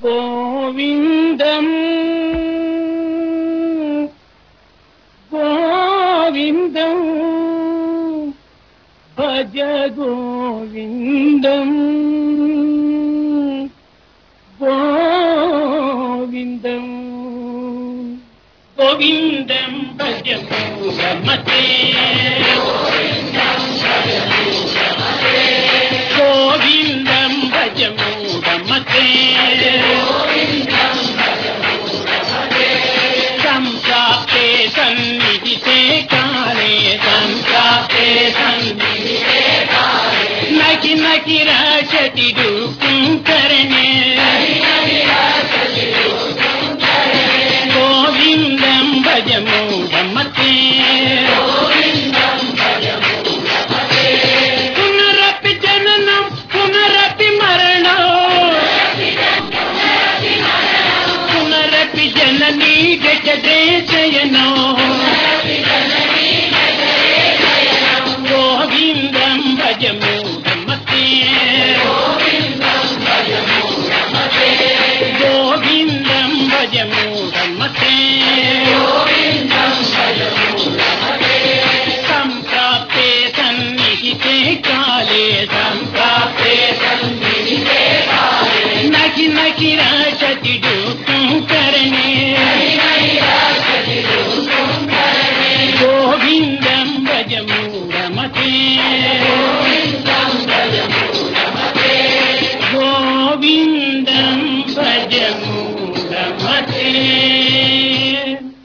గోవిందం గోవిందం భజ గోవిందం గోవిందం గోవిందం భజ మూఢమతే గోవిందం భజ మూఢమతే సంప్రాప్తే సన్నిహితే కాలే సంప్రాప్తే సన్నిహితే కాలే నకి నకి రాశతి రూపం కరణే గోవిందం భజ మూఢమతే పునరపి జననం పునరపి మరణం పునరపి జననీ గజదే శయనో గోవిందం భజ మూఢమతే గోవిందం భజ మూఢమతే సంప్రాప్తే సన్నిహితే కాలే సంప్రాప్తే సన్నిహితే కాలే నకి నకి రాశతి రూపం కరణే గోవిందం భజ మూఢమతే